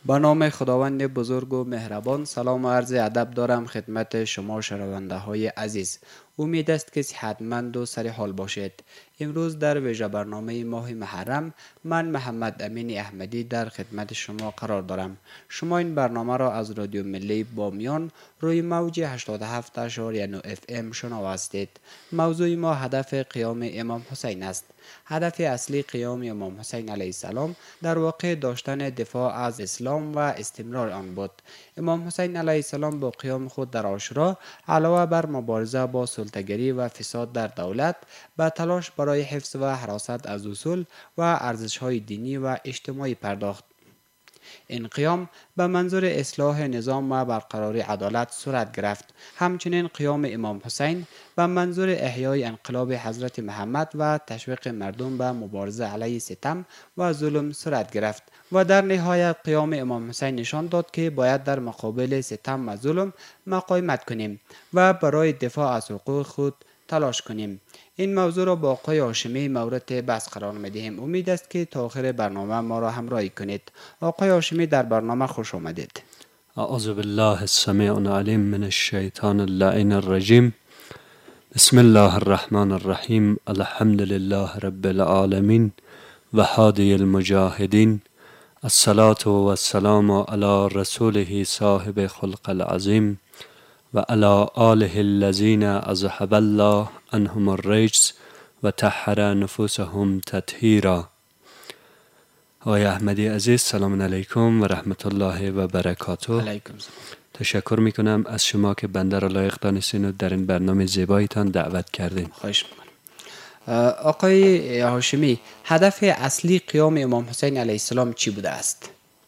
با نام خداوند بزرگ و مهربان، سلام و عرض ادب دارم خدمت شما شنونده های عزیز. امید است که صحتمند و سر حال باشید. امروز در ویژه برنامه ماه محرم من محمد امین احمدی در خدمت شما قرار دارم. شما این برنامه را از رادیو ملی بامیان روی موج 87.9 FM شنوا هستید. موضوع ما هدف قیام امام حسین است. هدف اصلی قیام امام حسین علیه السلام در واقع داشتن دفاع از اسلام و استمرار آن بود. امام حسین علیه السلام با قیام خود در عاشورا علاوه بر مبارزه با سلطه‌گری و فساد در دولت، به تلاش برای حفظ و حراست از اصول و ارزش‌های دینی و اجتماعی پرداخت. این قیام به منظور اصلاح نظام و برقراری عدالت صورت گرفت. همچنین قیام امام حسین به منظور احیای انقلاب حضرت محمد و تشویق مردم به مبارزه علیه ستم و ظلم صورت گرفت و در نهایت قیام امام حسین نشان داد که باید در مقابل ستم و ظلم مقاومت کنیم و برای دفاع از حقوق خود تلاش کنیم. این موضوع را با آقای هاشمی مورد بحث قرار می‌دهیم. امید است که تا آخر برنامه ما را همراهی کنید. آقای هاشمی، در برنامه خوش آمدید. اعوذ بالله السمیع العلیم من الشیطان اللعین الرجیم. بسم الله الرحمن الرحیم. الحمد لله رب العالمین و هادی المجاهدین. الصلاة و السلام علی رسوله صاحب خلق العظیم و علی آله الذین اذهب الله عنهم الرجس و طهر نفوسهم تطهیرا. آقای احمدی عزیز، سلام علیکم و رحمت الله و برکاته. علیکم سلام. تشکر میکنم از شما که بنده را لایق دانستین و در این برنامه زیبایتان دعوت کردین. خواهش میکنم. آقای هاشمی، هدف اصلی قیام امام حسین علیه السلام چی بوده است؟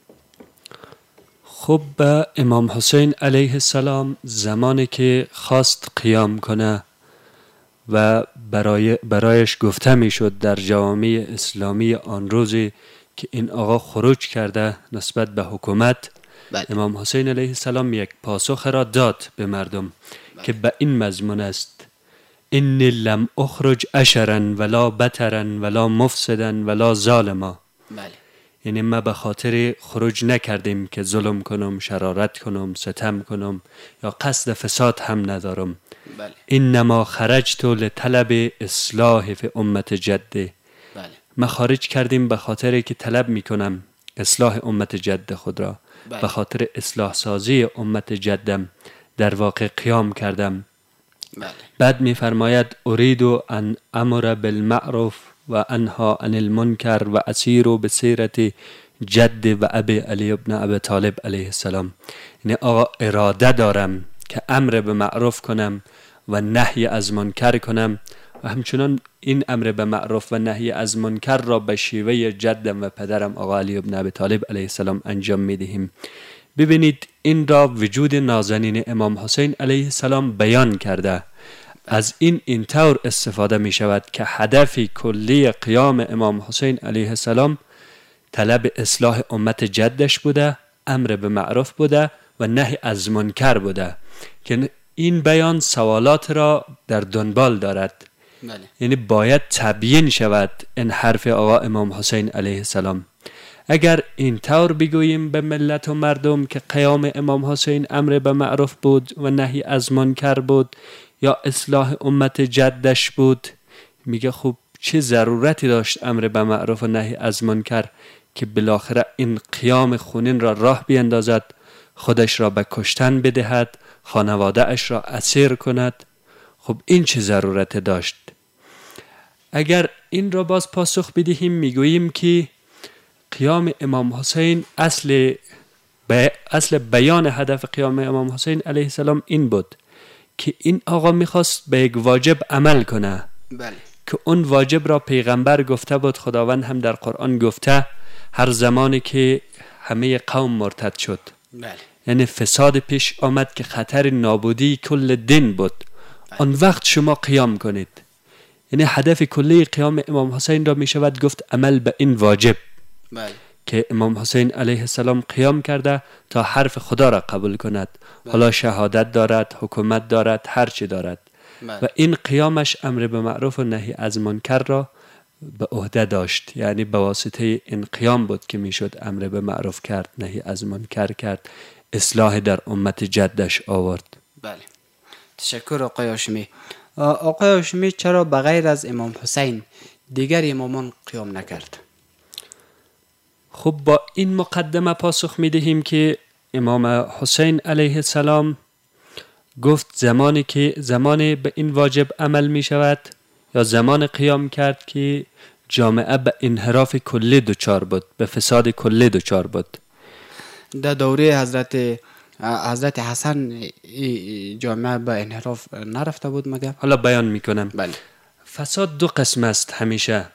خب، امام حسین علیه السلام زمانی که خواست قیام کنه و برایش گفته میشد در جوامع اسلامی آن روزی که این آقا خروج کرده نسبت به حکومت، امام حسین علیه السلام یک پاسخ را داد به مردم که به این مضمون است: انی لم اخرج اشرا ولا بطرا ولا مفسدا ولا ظالما. یعنی ما به خاطر خروج نکردیم که ظلم کنم، شرارت کنم، ستم کنم یا قصد فساد هم ندارم. انما خرجت لطلب اصلاح فی امت جده. ما خارج کردیم به خاطر که طلب میکنم اصلاح امت جد خود را. به خاطر اصلاح سازی امت جدم در واقع قیام کردم. بعد میفرماید اريد ان امر بالمعروف و انها عن المنکر و اسیر بسیرت جد و ابی علی ابن ابی طالب علیه السلام. یعنی آقا اراده دارم که امر به معروف کنم و نهی از منکر کنم و همچنان این امر به معروف و نهی از منکر را به شیوه جدم و پدرم آقا علی ابن ابی طالب علیه السلام انجام میدهیم. ببینید، این را وجود نازنین امام حسین علیه السلام بیان کرده. از این طور استفاده می شود که هدف کلی قیام امام حسین علیه السلام طلب اصلاح امت جدش بوده، امر به معروف بوده و نهی از منکر بوده، که این بیان سوالات را در دنبال دارد. یعنی باید تبیین شود این حرف آقا امام حسین علیه السلام. اگر این طور بگوییم به ملت و مردم که قیام امام حسین امر به معروف بود و نهی از منکر بود یا اصلاح امت جدش بود، میگه خب چه ضرورتی داشت امر به معروف و نهی از منکر که بالاخره این قیام خونین را راه بیندازد، خودش را به کشتن بدهد، خانواده اش را اسیر کند؟ خب این چه ضرورت داشت؟ اگر این را باز پاسخ بدهیم، میگوییم که قیام امام حسین اصل بیان هدف قیام امام حسین علیه السلام این بود که این آقا میخواست به یک واجب عمل کنه. که اون واجب را پیغمبر گفته بود، خداوند هم در قرآن گفته، هر زمانی که همه قوم مرتد شد، یعنی فساد پیش آمد که خطر نابودی کل دین بود، آن وقت شما قیام کنید. یعنی هدف کلی قیام امام حسین را میشود گفت عمل به این واجب که امام حسین علیه السلام قیام کرده تا حرف خدا را قبول کند. حالا شهادت دارد، حکومت دارد، هر چی دارد. و این قیامش امر به معروف و نهی از منکر را به عهده داشت، یعنی به واسطه این قیام بود که میشد امر به معروف کرد، نهی از منکر کرد، اصلاح در امت جدش آورد. بله، تشکر آقای هاشمی. آقای هاشمی چرا بغیر از امام حسین دیگر امامان قیام نکرد؟ خب با این مقدمه پاسخ می دهیم که امام حسین علیه السلام گفت زمانی به این واجب عمل می شود یا زمان قیام کرد که جامعه به انحراف کلی دچار بود، به فساد کلی دچار بود. در دوره حضرت حسن جامعه به انحراف نرفته بود مگر؟ حالا بیان می کنم. بله. فساد دو قسم است همیشه.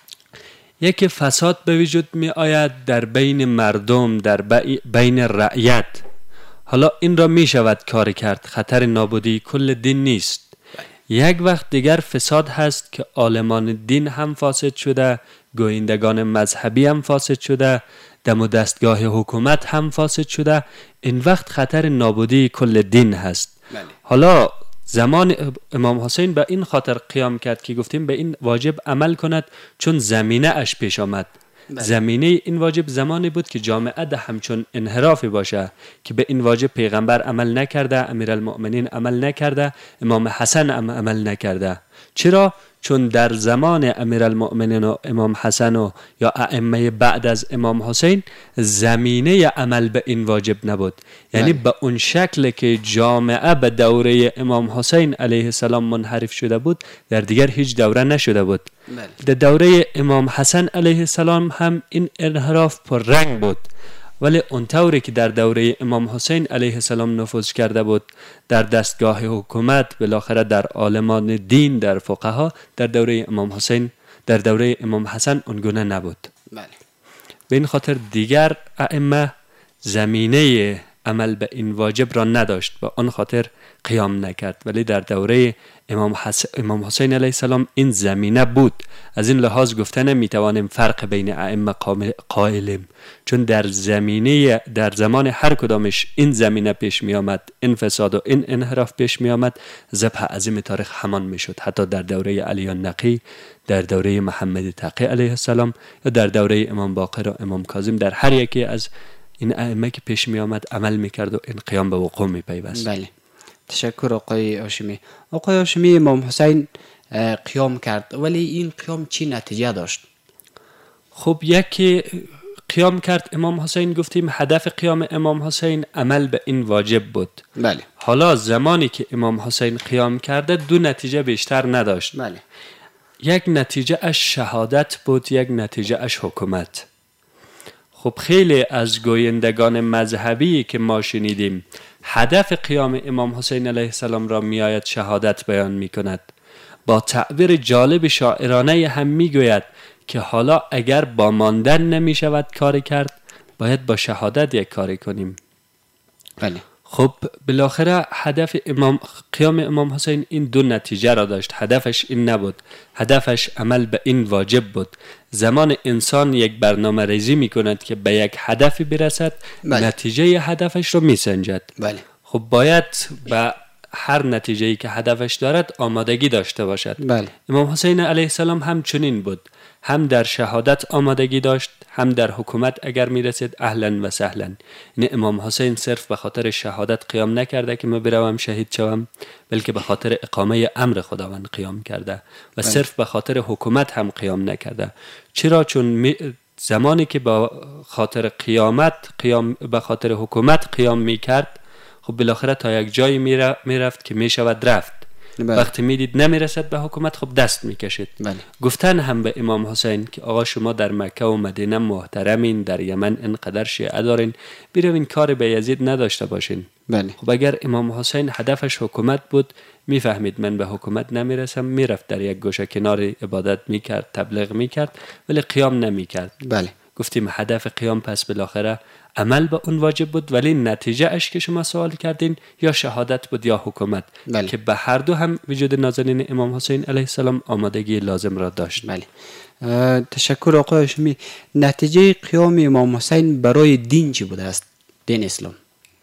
یکی فساد به وجود می آید در بین مردم، در بین رعیت. حالا این را می شود کار کرد، خطر نابودی کل دین نیست. یک وقت دیگر فساد هست که عالمان دین هم فاسد شده، گویندگان مذهبی هم فاسد شده، دم و دستگاه حکومت هم فاسد شده. این وقت خطر نابودی کل دین هست. بله. حالا زمان امام حسین به این خاطر قیام کرد که گفتیم به این واجب عمل کند چون زمینه اش پیش آمد. بله. زمینه این واجب زمانی بود که جامعه ده همچون انحرافی باشه که به این واجب پیغمبر عمل نکرده، امیرالمؤمنین عمل نکرده، امام حسن عمل نکرده. چرا؟ چون در زمان امیرالمؤمنین و امام حسن و یا ائمه بعد از امام حسین زمینه عمل به این واجب نبود. یعنی به اون شکل که جامعه به دوره امام حسین علیه السلام منحرف شده بود در دیگر هیچ دوره نشده بود. در دوره امام حسن علیه السلام هم این انحراف پر رنگ بود، ولی اون طوری که در دوره امام حسین علیه السلام نفوذ کرده بود در دستگاه حکومت، بالاخره در عالمان دین، در فقها، در دوره امام حسین، در دوره امام حسن اونگونه نبود. بله. به این خاطر دیگر ائمه زمینه عمل به این واجب را نداشت، به آن خاطر قیام نکرد. ولی در دوره امام حسین علیه السلام این زمینه بود. از این لحاظ گفته نمیتوانیم فرق بین ائمه قائلیم، چون در زمان هر کدامش این زمینه پیش می آمد، این فساد و این انحراف پیش می آمد، ذبح عظیم تاریخ همان می شد. حتی در دوره علی النقی، در دوره محمد تقی علیه السلام یا در دوره امام باقر و امام کاظم، در هر یکی از این ائمه که پیش می آمد عمل می کرد و این قیام به وقوع می پیوست. بله، تشکر آقای هاشمی. آقای هاشمی، امام حسین قیام کرد، ولی این قیام چی نتیجه داشت؟ خب یکی قیام کرد امام حسین، گفتیم هدف قیام امام حسین عمل به این واجب بود. بله. حالا زمانی که امام حسین قیام کرده دو نتیجه بیشتر نداشت. بله. یک نتیجه اش شهادت بود، یک نتیجه اش حکومت. خب خیلی از گویندگان مذهبی که ما شنیدیم هدف قیام امام حسین علیه السلام را می آید شهادت بیان می کند. با تعبیر جالب شاعرانه هم می گوید که حالا اگر با ماندن نمی شود کاری کرد، باید با شهادت یک کاری کنیم. بله. خب بالاخره هدف قیام امام حسین این دو نتیجه را داشت. هدفش این نبود، هدفش عمل به این واجب بود. زمان انسان یک برنامه ریزی می کند که به یک هدفی برسد، بله. نتیجه هدفش رو می سنجد. بله. خب باید به هر نتیجه‌ای که هدفش دارد آمادگی داشته باشد. بله. امام حسین علیه السلام هم چنین بود، هم در شهادت آمادگی داشت، هم در حکومت اگر می رسید اهلا و سهلا. یعنی امام حسین صرف به خاطر شهادت قیام نکرده که من بروم شهید شوم، بلکه به خاطر اقامه امر خداوند قیام کرده و صرف به خاطر حکومت هم قیام نکرده. چرا؟ چون زمانی که به خاطر به خاطر حکومت قیام می کرد، خب بالاخره تا یک جایی می رفت که می شود رفت. بله. وقتی میدید نمیرسد به حکومت، خب دست میکشید. بله. گفتن هم به امام حسین که آقا شما در مکه و مدینه محترمین، در یمن اینقدر شیعه دارین، بیروین کار به یزید نداشته باشین. بله. خب اگر امام حسین هدفش حکومت بود، میفهمید من به حکومت نمیرسم، میرفت در یک گوشه کنار عبادت میکرد، تبلیغ میکرد، ولی قیام نمیکرد. بله. گفتیم هدف قیام پس بالاخره عمل به اون واجب بود، ولی نتیجه اش که شما سوال کردین یا شهادت بود یا حکومت. بله. که به هر دو هم وجود نازنین امام حسین علیه السلام آمادگی لازم را داشت. بله. تشکر آقای هاشمی. نتیجه قیام امام حسین برای دین چی بوده است؟ دین اسلام.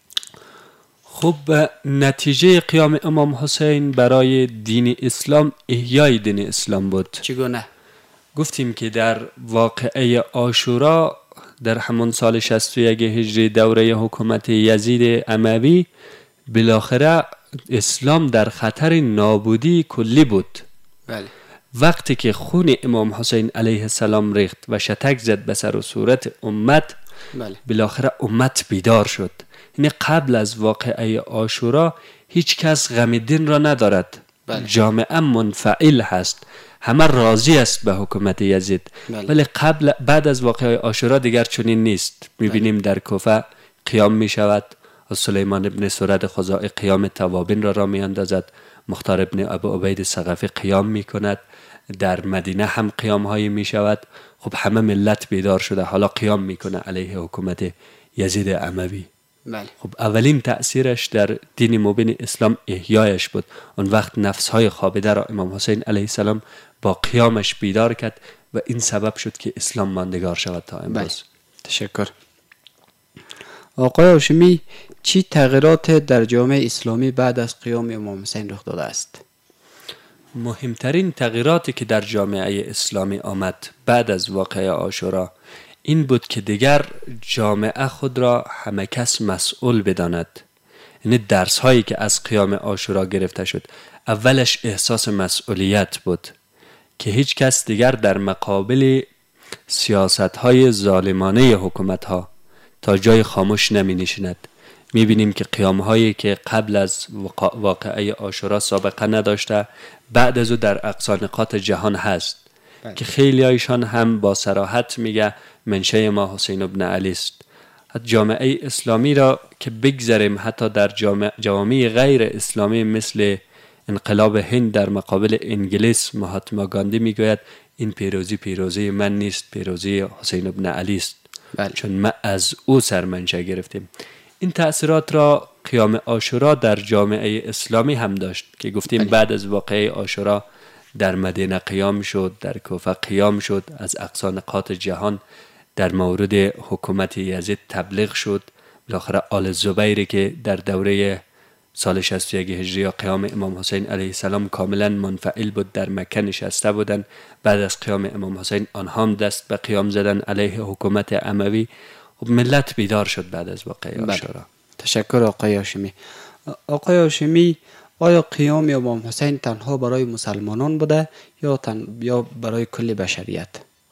خب نتیجه قیام امام حسین برای دین اسلام احیای دین اسلام بود. چگونه؟ گفتیم که در واقعه عاشورا در همون سال 61 هجری دوره حکومت یزید اموی بالاخره اسلام در خطر نابودی کلی بود. بله. وقتی که خون امام حسین علیه السلام ریخت و شتک زد به سر و صورت امت، بله. بالاخره امت بیدار شد. یعنی قبل از واقعه عاشورا هیچ کس غم دین را ندارد. بله. جامعه منفعل هست، همه راضی است به حکومت یزید. بله. ولی بعد از واقعه عاشورا دیگر چنین نیست. میبینیم در کوفه قیام میشود، سلیمان ابن سرد خزاعی قیام توابین را میاندازد، مختار ابن ابو عبید ثقفی قیام میکند، در مدینه هم قیام هایی میشود. خب همه ملت بیدار شده، حالا قیام میکنه علیه حکومت یزید اموی. بله. خب اولین تأثیرش در دین مبین اسلام احیایش بود. اون وقت نفسهای خوابیده را امام حسین علیه السلام با قیامش بیدار کرد و این سبب شد که اسلام ماندگار شود تا امروز. بله. تشکر. آقای هاشمی، چی تغییرات در جامعه اسلامی بعد از قیام امام حسین رخ داده است؟ مهمترین تغییراتی که در جامعه اسلامی آمد بعد از واقعه عاشورا این بود که دیگر جامعه خود را همه کس مسئول بداند. یعنی درس هایی که از قیام عاشورا گرفته شد، اولش احساس مسئولیت بود که هیچ کس دیگر در مقابل سیاست های ظالمانه حکومت ها تا جای خاموش نمی نشیند. می بینیم که قیام هایی که قبل از واقعه عاشورا سابقه نداشته بعد از او در اقصا نقاط جهان هست. بله. که خیلی هایشان هم با صراحت میگه منشأ ما حسین ابن علی است. جامعه اسلامی را که بگذاریم حتی در جوامع غیر اسلامی مثل انقلاب هند در مقابل انگلیس، مهاتما گاندی میگوید این پیروزی من نیست، پیروزی حسین ابن علی است. بله. چون ما از او سرمنشأ گرفتیم. این تأثیرات را قیام عاشورا در جامعه اسلامی هم داشت که گفتیم بله. بعد از واقعه عاشورا در مدینه قیام شد، در کوفه قیام شد، از اقصا نقاط جهان در مورد حکومت یزید تبلیغ شد. بالاخره آل زبیری که در دوره سال 61 هجری قیام امام حسین علیه السلام کاملا منفعل بود، در مکه نشسته بودند. بعد از قیام امام حسین آنها هم دست به قیام زدن علیه حکومت اموی. خب ملت بیدار شد بعد از واقعه عاشورا. تشکر آقای هاشمی. آقای هاشمی، آیا قیام امام حسین تنها برای مسلمانان بوده یا برای کل بشریت؟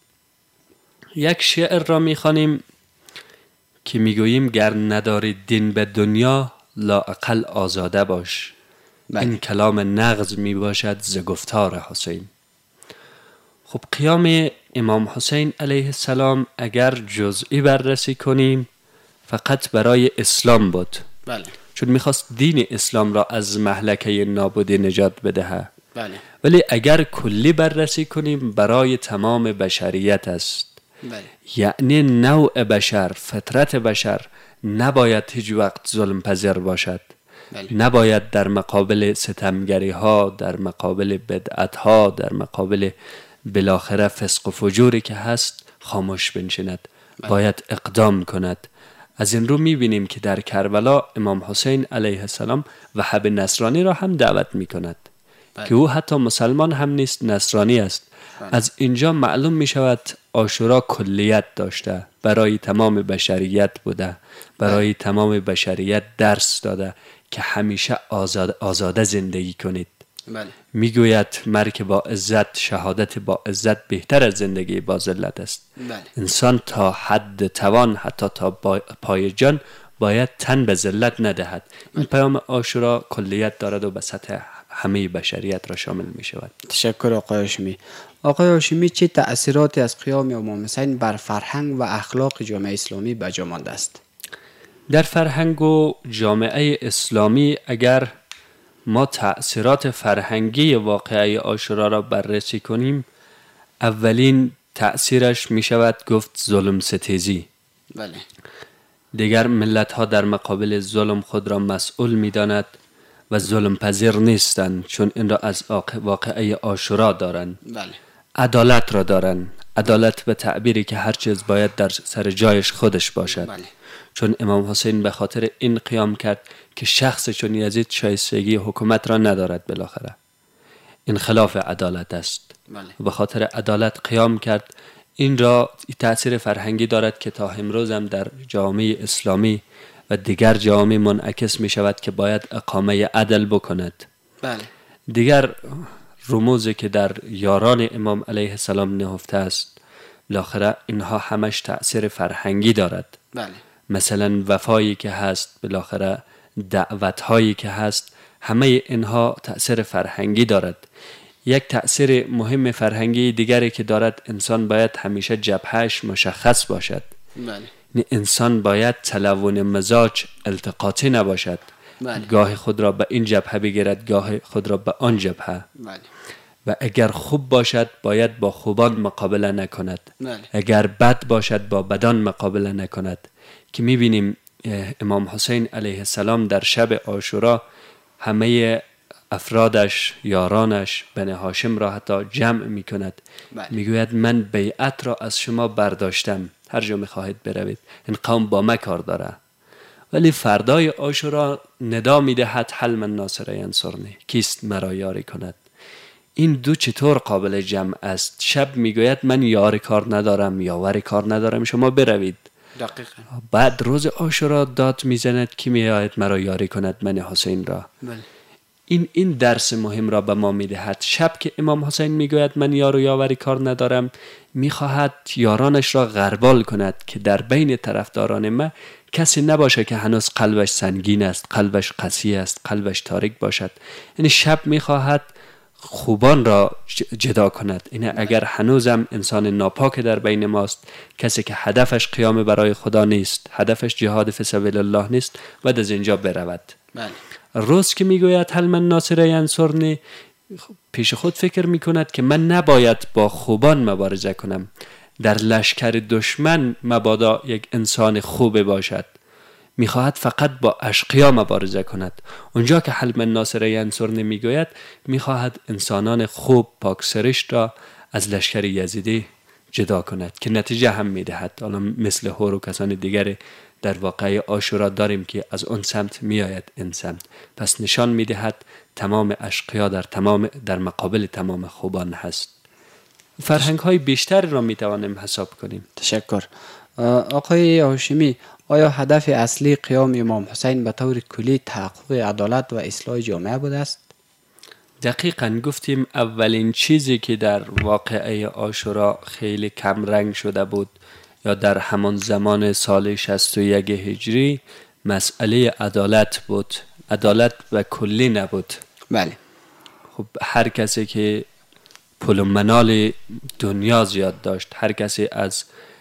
یک شعر را میخوانیم که میگوییم گر نداری دین به دنیا لااقل آزاده باش. بله. این کلام نغز میباشد ز گفتار حسین. خب قیام امام حسین علیه السلام اگر جزئی بررسی کنیم فقط برای اسلام بود. بله. چون میخواست دین اسلام را از مهلکه نابودی نجات بدهد. بله. ولی اگر کلی بررسی کنیم برای تمام بشریت است. بله. یعنی نوع بشر، فطرت بشر نباید هیچ وقت ظلم پذیر باشد. بله. نباید در مقابل ستمگری ها، در مقابل بدعت ها، در مقابل بالاخره فسق و فجوری که هست خاموش بنشیند. بله. باید اقدام کند. از این رو میبینیم که در کربلا امام حسین علیه السلام وهاب نصرانی را هم دعوت میکند. بله. که او حتی مسلمان هم نیست، نصرانی است. بله. از اینجا معلوم می شود عاشورا کلیت داشته، برای تمام بشریت بوده، برای تمام بشریت درس داده که همیشه آزاده زندگی کنید. بله. میگوید مرگ با عزت، شهادت با عزت بهتر از زندگی با ذلت است. بله. انسان تا حد توان، حتی تا پای جان باید تن به ذلت ندهد. این پیام عاشورا کلیت دارد و به سطح همه بشریت را شامل می شود. تشکر آقای هاشمی. آقای هاشمی، چه تأثیراتی از قیام امام حسین بر فرهنگ و اخلاق جامعه اسلامی به جا مانده است؟ در فرهنگ و جامعه اسلامی اگر ما تأثیرات فرهنگی واقعه عاشورا را بررسی کنیم، اولین تأثیرش می شود گفت ظلم ستیزی. بله. دیگر ملت ها در مقابل ظلم خود را مسئول می داند و ظلم پذیر نیستند، چون این را از واقعه عاشورا دارند. بله. عدالت را دارند. عدالت به تعبیری که هر چیز باید در سر جایش خودش باشد. بله. چون امام حسین به خاطر این قیام کرد که شخص چون یزید شایستگی حکومت را ندارد. بالاخره این خلاف عدالت است. بله. به خاطر عدالت قیام کرد. این را تأثیر فرهنگی دارد که تا امروز هم در جامعه اسلامی و دیگر جامعه منعکس می شود که باید اقامه عدل بکند. بله. دیگر رموزی که در یاران امام علیه السلام نهفته است، بالاخره اینها همش تأثیر فرهنگی دارد. بله. مثلا وفایی که هست، بالاخره دعوت‌هایی که هست، همه اینها تأثیر فرهنگی دارد. یک تأثیر مهم فرهنگی دیگری که دارد، انسان باید همیشه جبهش مشخص باشد. بله. انسان باید تلون مزاج التقاطی نباشد. بله. گاه خود را به این جبهه بگیرد، گاه خود را به آن جبهه. بله. و اگر خوب باشد باید با خوبان مقابله نکند. بله. اگر بد باشد با بدان مقابله نکند. که میبینیم امام حسین علیه السلام در شب عاشورا همه افرادش، یارانش، بنی هاشم را حتی جمع میکند. بله. میگوید من بیعت را از شما برداشتم، هر جا میخواهید بروید، این قوم با ما کار داره. ولی فردای عاشورا ندا میدهد حل من ناصر ینصرنی، کیست مرا یاری کند. این دو چطور قابل جمع است؟ شب میگوید من یاری کار ندارم، یاوری کار ندارم، شما بروید. دقیقاً. بعد روز عاشورا داد میزند کی میآید مرا یاری کند، من حسین را. بله. این درس مهم را به ما میدهد. شب که امام حسین میگوید من یار و یاوری کار ندارم، میخواهد یارانش را غربال کند که در بین طرفداران ما کسی نباشه که هنوز قلبش سنگین است، قلبش قسی است، قلبش تاریک باشد. یعنی شب میخواهد خوبان را جدا کند. این اگر هنوزم انسان ناپاک در بین ماست، کسی که هدفش قیام برای خدا نیست، هدفش جهاد فی سبیل الله نیست، بعد از اینجا برود. بله. روز که میگوید هل من ناصر ینصرنی، پیش خود فکر میکند که من نباید با خوبان مبارزه کنم، در لشکر دشمن مبادا یک انسان خوب باشد، میخواهد فقط با اشقیا مبارزه کند. اونجا که هل من ناصر ینصرنی میگوید، میخواهد انسانان خوب پاکسرشت را از لشکر یزیدی جدا کند که نتیجه هم میدهد. حالا مثل هور و کسان دیگر در واقعه عاشورا داریم که از اون سمت میآید این سمت. پس نشان میدهد تمام اشقیا در مقابل تمام خوبان هست. فرهنگ های بیشتر را میتوانیم حساب کنیم. تشکر. آقای هاشمی، آیا هدف اصلی قیام امام حسین به طور کلی تحقق عدالت و اصلاح جامعه بوده است؟ دقیقاً گفتیم اولین چیزی که در واقعه عاشورا خیلی کم رنگ شده بود، یا در همان زمان سال 61 هجری، مسئله عدالت بود. عدالت و کلی نبود. بله. خب هر کسی که پول و منال دنیا زیاد داشت، هر کسی از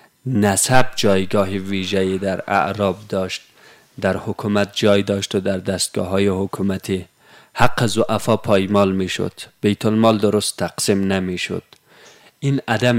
نسب جایگاه ویژه‌ای در اعراب داشت، در حکومت جای داشت و در دستگاه‌های حکومتی، حق ضعفا پایمال میشد، بیت المال درست تقسیم نمیشد. این عدم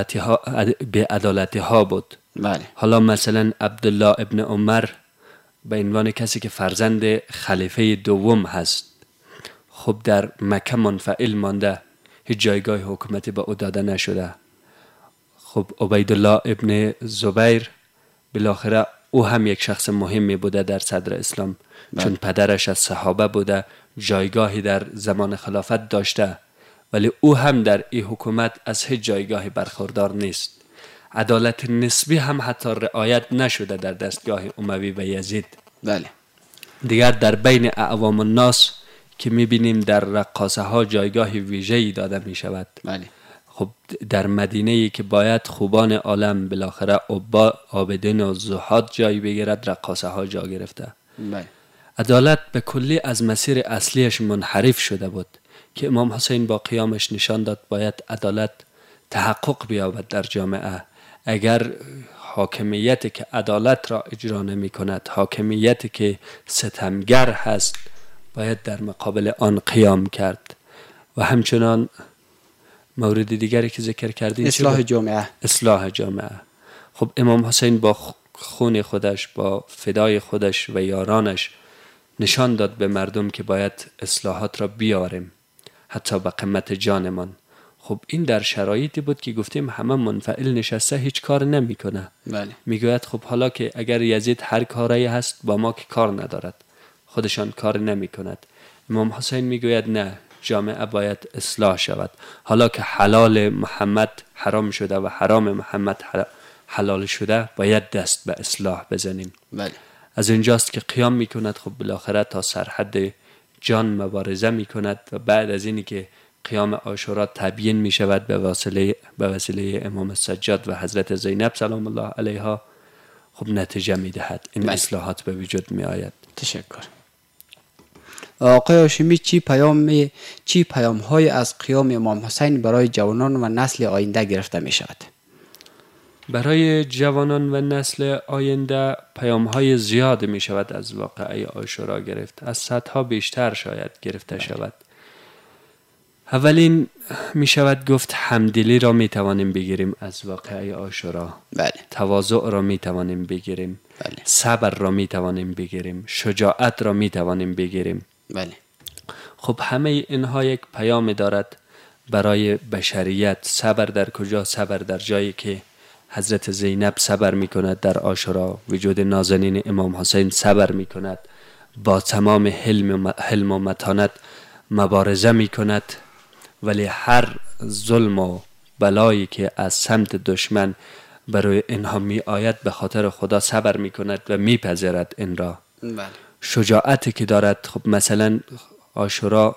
عدالتی ها بود. بله. حالا مثلا عبدالله ابن عمر به عنوان کسی که فرزند خلیفه دوم هست، خب در مکه منفعل مانده، هیچ جایگاه حکومتی به او داده نشده. خب عبیدالله ابن زبیر بالاخره او هم یک شخص مهمی بوده در صدر اسلام. چون پدرش از صحابه بوده، جایگاهی در زمان خلافت داشته، ولی او هم در این حکومت از هیچ جایگاهی برخوردار نیست. عدالت نسبی هم حتی رعایت نشده در دستگاه اموی و یزید. بله. دیگر در بین اعوام الناس که میبینیم در رقاصه ها جایگاه ویژه‌ای داده می شود. بله. خب در مدینه‌ای که باید خوبان عالم بالاخره عابدین و زهاد جای بگیرد، رقاصه ها جا گرفته. بله. عدالت به کلی از مسیر اصلیش منحرف شده بود که امام حسین با قیامش نشان داد باید عدالت تحقق بیابد در جامعه. اگر حاکمیتی که عدالت را اجرا نمی کند، حاکمیتی که ستمگر هست، باید در مقابل آن قیام کرد. و همچنان مورد دیگری که ذکر کردیم اصلاح جامعه. اصلاح جامعه. خب امام حسین با خون خودش، با فدای خودش و یارانش نشان داد به مردم که باید اصلاحات را بیاریم، حتی به قیمت جانمان. خب این در شرایطی بود که گفتیم همه منفعل نشسته، هیچ کار نمی کنه. بله. میگوید خب حالا که اگر یزید هر کاری هست با ما که کار ندارد، خودشان کار نمی کند. امام حسین میگوید نه، جامعه باید اصلاح شود. حالا که حلال محمد حرام شده و حرام محمد حلال شده، باید دست به اصلاح بزنیم. بله. از اینجاست که قیام میکند. خب بالاخره تا سرحد جان مبارزه میکند و بعد از اینی که قیام عاشورا تبیین میشود به وسیله امام سجاد و حضرت زینب سلام الله علیها، خب نتیجه میدهد. این اصلاحات به وجود می آید. تشکر. آقای هاشمی چی پیام های از قیام امام حسین برای جوانان و نسل آینده گرفته می شود؟ برای جوانان و نسل آینده پیام های زیاد می شود از واقعه عاشورا گرفت. از صدها بیشتر شاید گرفته شود. اولین می شود گفت همدلی را می توانیم بگیریم از واقعه عاشورا. بله. تواضع را می توانیم بگیریم. بله. صبر را می توانیم بگیریم. شجاعت را می توانیم بگیریم. بله. خب همه اینها یک پیام دارد برای بشریت. صبر در کجا؟ صبر در جایی که حضرت زینب صبر می کند در عاشورا، وجود نازنین امام حسین صبر می کند، با تمام حلم و متانت مبارزه می کند، ولی هر ظلم و بلایی که از سمت دشمن برای اینها می آید به خاطر خدا صبر می کند و می پذیرد این را. بله. شجاعتی که دارد. خب مثلا عاشورا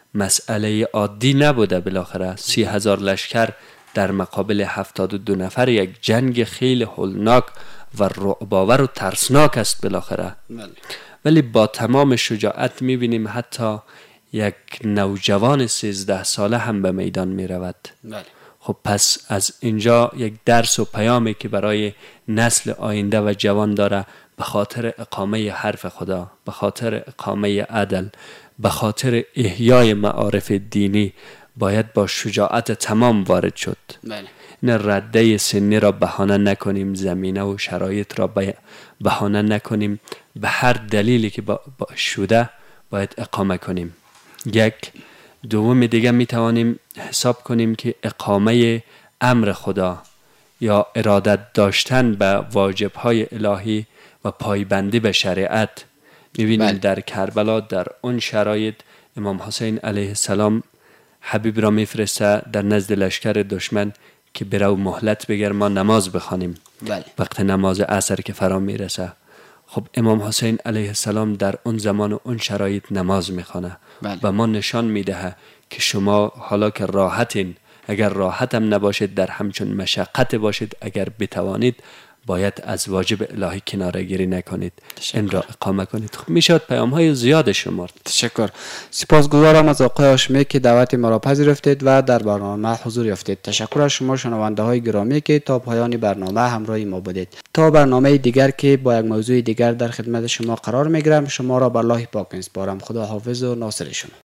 مسئله عادی نبوده. بالاخره 30,000 لشکر در مقابل 72 نفر، یک جنگ خیلی هولناک و رعب‌آور و ترسناک است بالاخره. بله. ولی با تمام شجاعت می‌بینیم حتی یک نوجوان 13 ساله هم به میدان می رود. بله. خب پس از اینجا یک درس و پیامی که برای نسل آینده و جوان داره، به خاطر اقامه حرف خدا، به خاطر اقامه عدل، به خاطر احیای معارف دینی باید با شجاعت تمام وارد شد. بله. این رده سنی را بهانه نکنیم، زمینه و شرایط را بهانه نکنیم، به هر دلیلی که شده باید اقامه کنیم. یک دوم دیگه می توانیم حساب کنیم که اقامه امر خدا یا ارادت داشتن به واجبهای الهی و پایبندی به شریعت. می‌بینیم در کربلا در اون شرایط امام حسین علیه السلام حبیب را میفرسته در نزد لشکر دشمن که برو مهلت بگیر ما نماز بخوانیم. بله. وقت نماز عصر که فرا میرسه، خب امام حسین علیه السلام در اون زمان و اون شرایط نماز میخوانه. بله. و ما نشان میدهه که شما حالا که راحتین، اگر راحت هم نباشید، در همچون مشقت باشید، اگر بتوانید باید از واجب الهی کناره گیری نکنید، این را اقامه کنید. خب میشد پیام های زیاد شمرد. تشکر. سپاسگزارم از آقای هاشمی که دعوت ما را پذیرفتید و در برنامه حضور یافتید. تشکر از شما شنونده های گرامی که تا پایان برنامه همراه ما بودید. تا برنامه دیگر که با یک موضوع دیگر در خدمت شما قرار میگیرم، شما را به الله پاک میسپارم. خدا حافظ و ناصر شما.